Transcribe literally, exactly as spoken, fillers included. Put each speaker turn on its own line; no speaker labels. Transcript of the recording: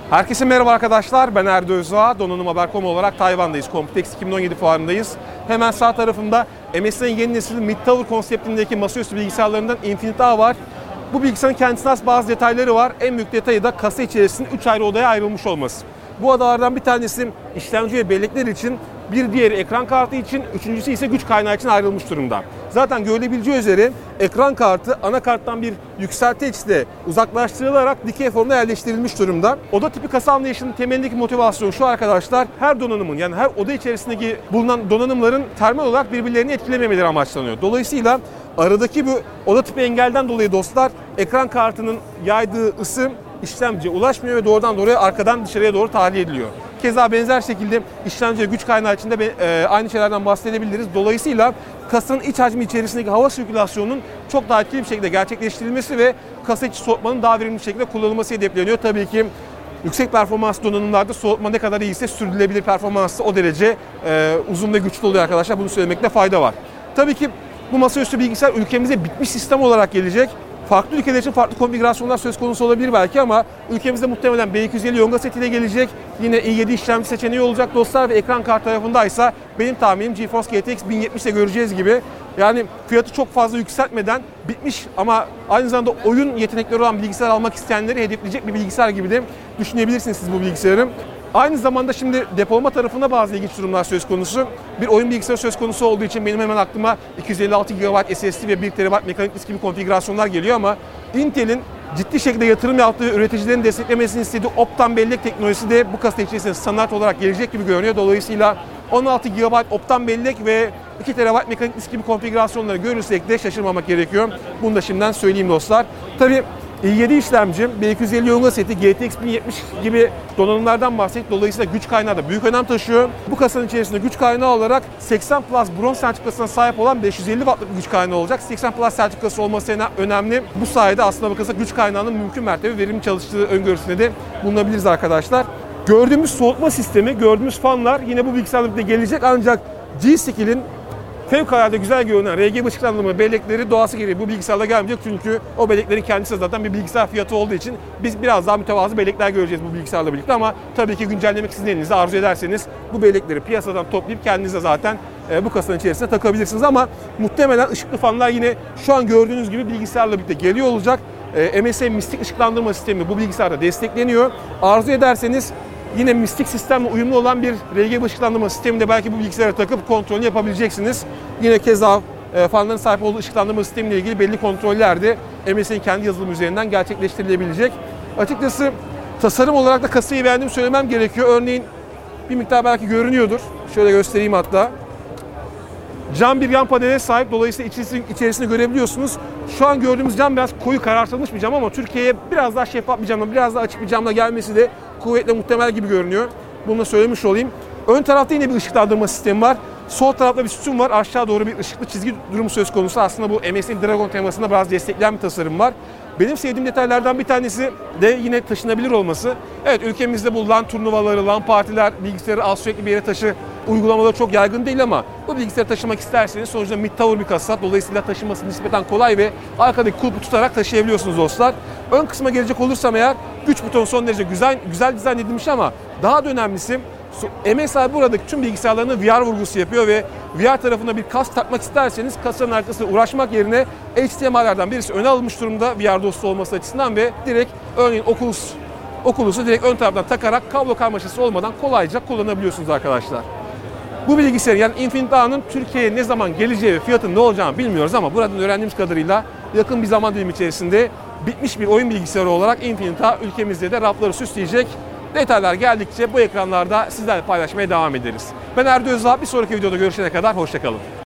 Herkese merhaba arkadaşlar, ben Erdo Özdoğa. Donanım Haber nokta com olarak Tayvan'dayız. Computex iki bin on yedi fuarındayız. Hemen sağ tarafımda M S I'nin yeni nesil Mid-Tower konseptindeki masaüstü bilgisayarlarından Infinite A var. Bu bilgisayarın kendisine has bazı detayları var. En büyük detayı da kasa içerisinde üç ayrı odaya ayrılmış olması. Bu odalardan bir tanesi işlemci ve bellekler için, bir diğeri ekran kartı için, üçüncüsü ise güç kaynağı için ayrılmış durumda. Zaten görülebileceği üzere ekran kartı anakarttan bir yükselteçle uzaklaştırılarak dikey formda yerleştirilmiş durumda. Oda tipi kasa anlayışının temelindeki motivasyon şu arkadaşlar: her donanımın, yani her oda içerisindeki bulunan donanımların termal olarak birbirlerini etkilememeleri amaçlanıyor. Dolayısıyla aradaki bu oda tipi engelden dolayı dostlar, ekran kartının yaydığı ısı işlemciye ulaşmıyor ve doğrudan doğruya arkadan dışarıya doğru tahliye ediliyor. Keza benzer şekilde işlemci ve güç kaynağı için de e, aynı şeylerden bahsedebiliriz. Dolayısıyla kasanın iç hacmi içerisindeki hava sirkülasyonunun çok daha etkili bir şekilde gerçekleştirilmesi ve kasa içi soğutmanın daha verimli bir şekilde kullanılması hedefleniyor. Tabii ki yüksek performans donanımlarda soğutma ne kadar iyiyse sürdürülebilir performansı o derece e, uzun ve güçlü oluyor arkadaşlar. Bunu söylemekte fayda var. Tabii ki bu masaüstü bilgisayar ülkemize bitmiş sistem olarak gelecek. Farklı ülkeler için farklı konfigürasyonlar söz konusu olabilir belki ama ülkemizde muhtemelen B iki yüz elli Yonga setiyle gelecek. Yine i yedi işlemci seçeneği olacak dostlar ve ekran kart tarafındaysa benim tahminim GeForce G T X bin yetmiş ile göreceğiz gibi. Yani fiyatı çok fazla yükseltmeden bitmiş ama aynı zamanda oyun yetenekleri olan bilgisayar almak isteyenleri hedefleyecek bir bilgisayar gibi de düşünebilirsiniz siz bu bilgisayarı. Aynı zamanda şimdi depolama tarafında bazı ilginç durumlar söz konusu. Bir oyun bilgisayarı söz konusu olduğu için benim hemen aklıma iki yüz elli altı gigabayt S S D ve bir terabayt mekanik disk gibi konfigürasyonlar geliyor ama Intel'in ciddi şekilde yatırım yaptığı, üreticilerin desteklemesini istediği Optane bellek teknolojisi de bu kasa içerisinde standart olarak gelecek gibi görünüyor. Dolayısıyla on altı gigabayt Optane bellek ve iki terabayt mekanik disk gibi konfigürasyonları görürsek de şaşırmamak gerekiyor. Bunu da şimdiden söyleyeyim dostlar. Tabii i yedi işlemci, B iki yüz elli Yonga seti, G T X bin yetmiş gibi donanımlardan bahsettik. Dolayısıyla güç kaynağı da büyük önem taşıyor. Bu kasanın içerisinde güç kaynağı olarak seksen Plus bronz sertifikasına sahip olan beş yüz elli wattlık bir güç kaynağı olacak. seksen Plus sertifikası olması önemli. Bu sayede aslında bakılırsa güç kaynağının mümkün mertebe verimli çalıştığı öngörüsünde de bulunabiliriz arkadaşlar. Gördüğümüz soğutma sistemi, gördüğümüz fanlar yine bu bilgisayarda gelecek ancak G-Skill'in fevkalade güzel görünen R G B ışıklandırma bellekleri doğası gereği bu bilgisayarda gelmeyecek çünkü o belleklerin kendisi zaten bir bilgisayar fiyatı olduğu için biz biraz daha mütevazı bellekler göreceğiz bu bilgisayarla birlikte ama tabii ki güncellemek sizin elinizde, arzu ederseniz bu bellekleri piyasadan toplayıp kendinize zaten e, bu kasanın içerisine takabilirsiniz ama muhtemelen ışıklı fanlar yine şu an gördüğünüz gibi bilgisayarla birlikte geliyor olacak. E, M S I Mystic ışıklandırma sistemi bu bilgisayarda destekleniyor. Arzu ederseniz yine Mystic sistemle uyumlu olan bir R G B ışıklandırma sisteminde belki bu bilgisayara takıp kontrolünü yapabileceksiniz. Yine keza e, fanların sahip olduğu ışıklandırma sistemiyle ilgili belli kontroller de M S I'nin kendi yazılımı üzerinden gerçekleştirilebilecek. Açıkçası tasarım olarak da kasayı beğendiğimi söylemem gerekiyor. Örneğin bir miktar belki görünüyordur. Şöyle göstereyim hatta. Cam bir yan panele sahip, dolayısıyla içerisini, içerisini görebiliyorsunuz. Şu an gördüğümüz cam biraz koyu karartılmış bir cam ama Türkiye'ye biraz daha şeffaf bir camla, biraz daha açık bir camla gelmesi de kuvvetle muhtemel gibi görünüyor. Bunu da söylemiş olayım. Ön tarafta yine bir ışıklandırma sistemi var. Sol tarafta bir sütun var. Aşağı doğru bir ışıklı çizgi durumu söz konusu. Aslında bu M S I Dragon temasında biraz destekleyen bir tasarım var. Benim sevdiğim detaylardan bir tanesi de yine taşınabilir olması. Evet, ülkemizde bu LAN turnuvaları, LAN partiler, bilgisayarı al sürekli bir yere taşı uygulamaları çok yaygın değil ama bu bilgisayarı taşımak isterseniz sonuçta mid-tower bir kasa. Dolayısıyla taşınması nispeten kolay ve arkadaki kulpu tutarak taşıyabiliyorsunuz dostlar. Ön kısma gelecek olursam eğer güç butonu son derece güzel, güzel dizayn edilmiş ama daha da önemlisi M S I buradaki tüm bilgisayarlarına V R vurgusu yapıyor ve V R tarafına bir kask takmak isterseniz kasanın arkasına uğraşmak yerine H D M I'lerden birisi öne alınmış durumda V R dostu olması açısından ve direkt örneğin Oculus, Oculus'u direkt ön taraftan takarak kablo karmaşası olmadan kolayca kullanabiliyorsunuz arkadaşlar. Bu bilgisayar yani Infinite A'nın Türkiye'ye ne zaman geleceği ve fiyatının ne olacağını bilmiyoruz ama buradan öğrendiğimiz kadarıyla yakın bir zaman dilimi içerisinde bitmiş bir oyun bilgisayarı olarak Infinite A ülkemizde de rafları süsleyecek. Detaylar geldikçe bu ekranlarda sizlerle paylaşmaya devam ederiz. Ben Erdo Özdoğa, bir sonraki videoda görüşene kadar hoşça kalın.